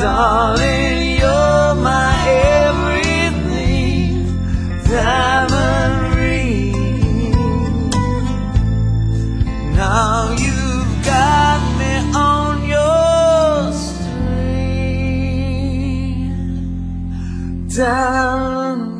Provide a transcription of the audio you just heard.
Darling, you're my everything, diamond ring. Now you've got me on your string, diamond